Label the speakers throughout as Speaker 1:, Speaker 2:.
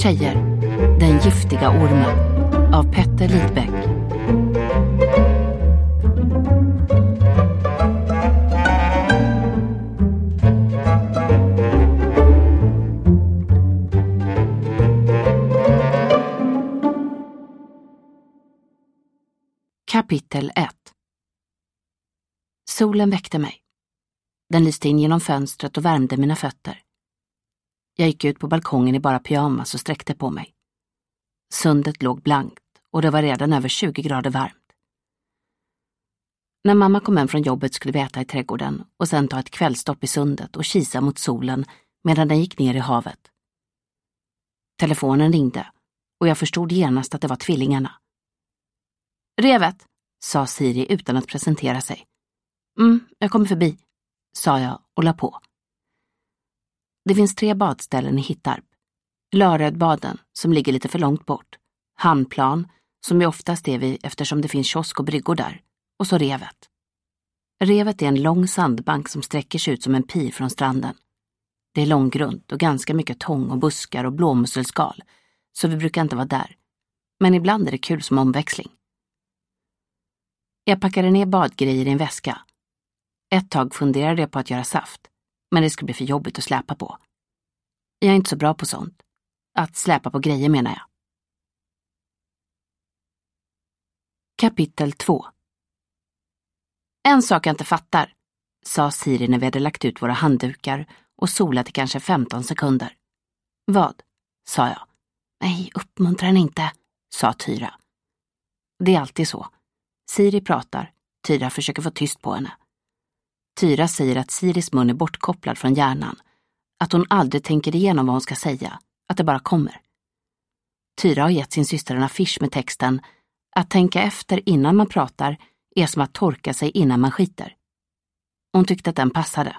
Speaker 1: Tjejer, den giftiga ormen av Petter Lidbeck. Kapitel 1. Solen väckte mig. Den lyste in genom fönstret och värmde mina fötter. Jag gick ut på balkongen i bara pyjamas och sträckte på mig. Sundet låg blankt och det var redan över 20 grader varmt. När mamma kom hem från jobbet skulle vi äta i trädgården och sen ta ett kvällstopp i sundet och kisa mot solen medan den gick ner i havet. Telefonen ringde och jag förstod genast att det var tvillingarna. Revet, sa Siri utan att presentera sig. Jag kommer förbi, sa jag och la på. Det finns 3 badställen i Hittarp. Lörödbaden, som ligger lite för långt bort. Hamnplan, som ju oftast är vid eftersom det finns kiosk och bryggor där. Och så Revet. Revet är en lång sandbank som sträcker sig ut som en pir från stranden. Det är långgrunt och ganska mycket tång och buskar och blåmusselskal, så vi brukar inte vara där. Men ibland är det kul som omväxling. Jag packade ner badgrejer i en väska. Ett tag funderade jag på att göra saft, men det skulle bli för jobbigt att släpa på. Jag är inte så bra på sånt. Att släpa på grejer menar jag. Kapitel 2. En sak jag inte fattar, sa Siri när vi hade lagt ut våra handdukar och solat i kanske 15 sekunder. Vad? Sa jag. Nej, uppmuntrar henne inte, sa Tyra. Det är alltid så. Siri pratar, Tyra försöker få tyst på henne. Tyra säger att Siris mun är bortkopplad från hjärnan. Att hon aldrig tänker igenom vad hon ska säga. Att det bara kommer. Tyra har gett sin syster en affisch med texten: att tänka efter innan man pratar är som att torka sig innan man skiter. Hon tyckte att den passade.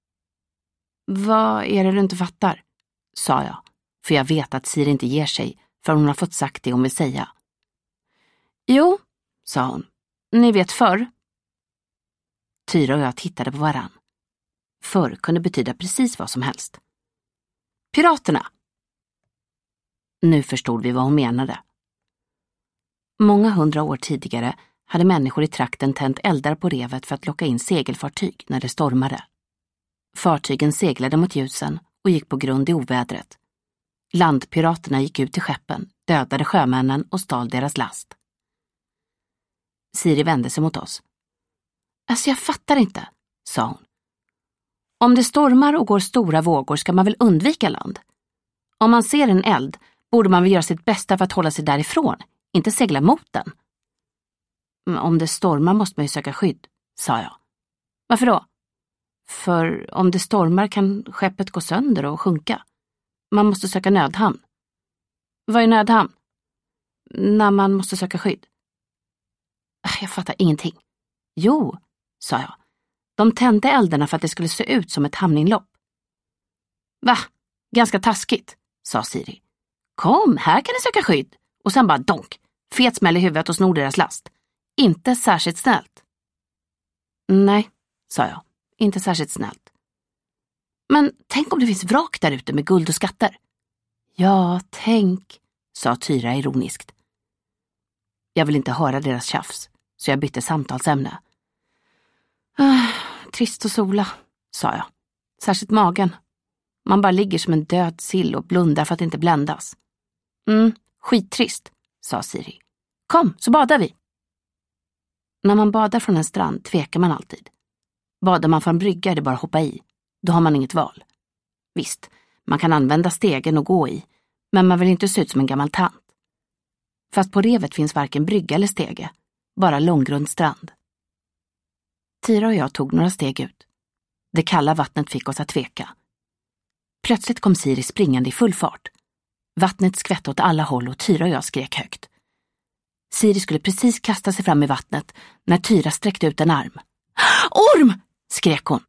Speaker 1: Vad är det du inte fattar? Sa jag. För jag vet att Siri inte ger sig för hon har fått sagt det hon vill säga. Jo, sa hon. Ni vet förr. Tyra och jag tittade på varann. Förr kunde betyda precis vad som helst. Piraterna! Nu förstod vi vad hon menade. Många 100 år tidigare hade människor i trakten tänt eldar på revet för att locka in segelfartyg när det stormade. Fartygen seglade mot ljusen och gick på grund i ovädret. Landpiraterna gick ut till skeppen, dödade sjömännen och stal deras last. Siri vände sig mot oss. Alltså jag fattar inte, sa hon. Om det stormar och går stora vågor ska man väl undvika land? Om man ser en eld borde man väl göra sitt bästa för att hålla sig därifrån, inte segla mot den. Om det stormar måste man ju söka skydd, sa jag. Varför då? För om det stormar kan skeppet gå sönder och sjunka. Man måste söka nödhamn. Vad är nödhamn? När man måste söka skydd. Jag fattar ingenting. Jo, sa jag. De tände eldarna för att det skulle se ut som ett hamninlopp. Va? Ganska taskigt, sa Siri. Kom, här kan ni söka skydd. Och sen bara donk. Fet smäll i huvudet och snor deras last. Inte särskilt snällt. Nej, sa jag. Inte särskilt snällt. Men tänk om det finns vrak där ute med guld och skatter. Ja, tänk, sa Tyra ironiskt. Jag vill inte höra deras tjafs, så jag bytte samtalsämne. Trist och sola, sa jag. Särskilt magen. Man bara ligger som en död sill och blundar för att inte bländas. Skittrist, sa Siri. Kom, så badar vi. När man badar från en strand tvekar man alltid. Badar man från brygga är det bara att hoppa i. Då har man inget val. Visst, man kan använda stegen och gå i, men man vill inte se ut som en gammal tant. Fast på revet finns varken brygga eller stege, bara långgrund strand. Tyra och jag tog några steg ut. Det kalla vattnet fick oss att tveka. Plötsligt kom Siri springande i full fart. Vattnet skvätte åt alla håll och Tyra och jag skrek högt. Siri skulle precis kasta sig fram i vattnet när Tyra sträckte ut en arm. Orm! Skrek hon.